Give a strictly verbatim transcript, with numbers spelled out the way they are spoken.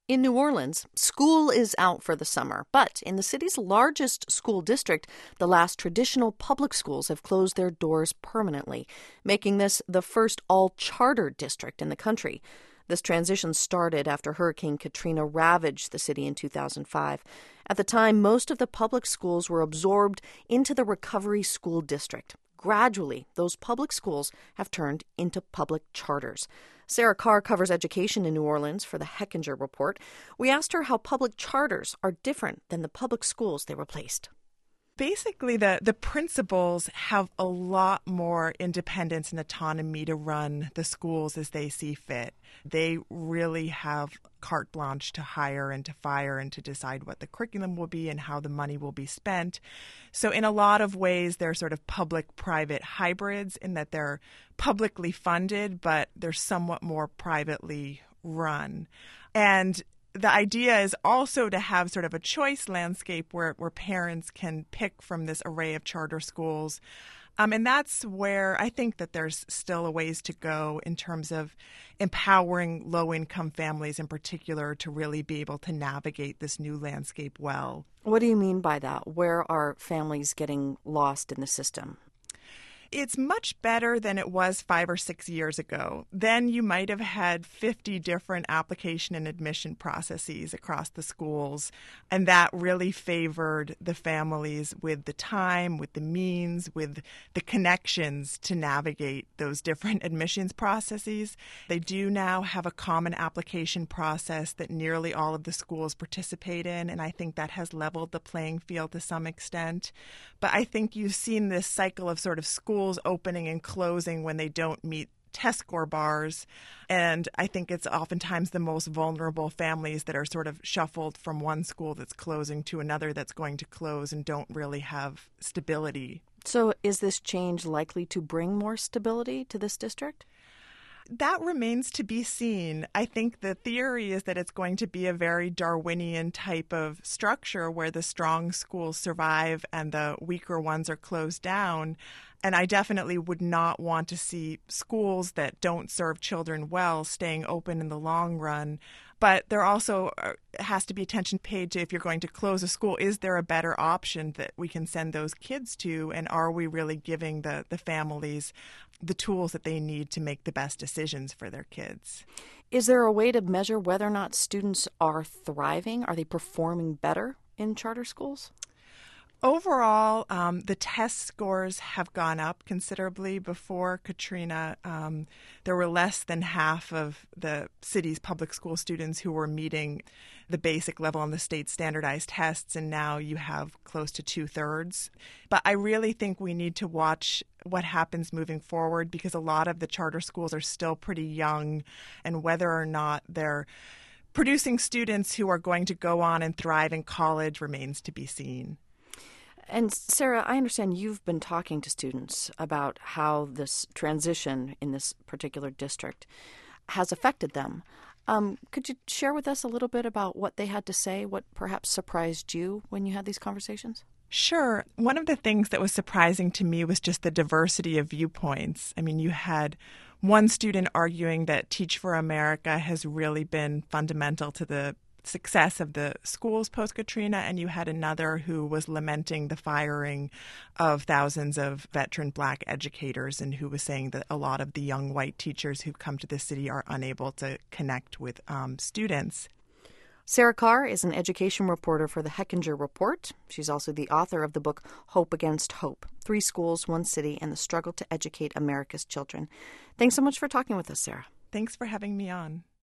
In New Orleans, school is out for the summer, but in the city's largest school district, the last traditional public schools have closed their doors permanently, making this the first all-charter district in the country. This transition started after Hurricane Katrina ravaged the city in two thousand five. At the time, most of the public schools were absorbed into the Recovery School District. Gradually, those public schools have turned into public charters. Sarah Carr covers education in New Orleans for the Hechinger Report. We asked her how public charters are different than the public schools they replaced. Basically, the, the principals have a lot more independence and autonomy to run the schools as they see fit. They really have carte blanche to hire and to fire and to decide what the curriculum will be and how the money will be spent. So in a lot of ways, they're sort of public-private hybrids in that they're publicly funded, but they're somewhat more privately run. And the idea is also to have sort of a choice landscape where, where parents can pick from this array of charter schools. Um, and that's where I think that there's still a ways to go in terms of empowering low-income families in particular to really be able to navigate this new landscape well. What do you mean by that? Where are families getting lost in the system? It's much better than it was five or six years ago. Then you might have had fifty different application and admission processes across the schools, and that really favored the families with the time, with the means, with the connections to navigate those different admissions processes. They do now have a common application process that nearly all of the schools participate in, and I think that has leveled the playing field to some extent. But I think you've seen this cycle of sort of school opening and closing when they don't meet test score bars. And I think it's oftentimes the most vulnerable families that are sort of shuffled from one school that's closing to another that's going to close and don't really have stability. So is this change likely to bring more stability to this district? That remains to be seen. I think the theory is that it's going to be a very Darwinian type of structure where the strong schools survive and the weaker ones are closed down. And I definitely would not want to see schools that don't serve children well staying open in the long run. But there also has to be attention paid to, if you're going to close a school, is there a better option that we can send those kids to? And are we really giving the, the families the tools that they need to make the best decisions for their kids? Is there a way to measure whether or not students are thriving? Are they performing better in charter schools? Overall, um, the test scores have gone up considerably. Before Katrina, um, there were less than half of the city's public school students who were meeting the basic level on the state standardized tests, and now you have close to two-thirds. But I really think we need to watch what happens moving forward because a lot of the charter schools are still pretty young, and whether or not they're producing students who are going to go on and thrive in college remains to be seen. And Sarah, I understand you've been talking to students about how this transition in this particular district has affected them. Um, could you share with us a little bit about what they had to say, what perhaps surprised you when you had these conversations? Sure. One of the things that was surprising to me was just the diversity of viewpoints. I mean, you had one student arguing that Teach for America has really been fundamental to the success of the schools post-Katrina, and you had another who was lamenting the firing of thousands of veteran Black educators and who was saying that a lot of the young white teachers who come to the city are unable to connect with um, students. Sarah Carr is an education reporter for the Hechinger Report. She's also the author of the book Hope Against Hope, Three Schools, One City, and the Struggle to Educate America's Children. Thanks so much for talking with us, Sarah. Thanks for having me on.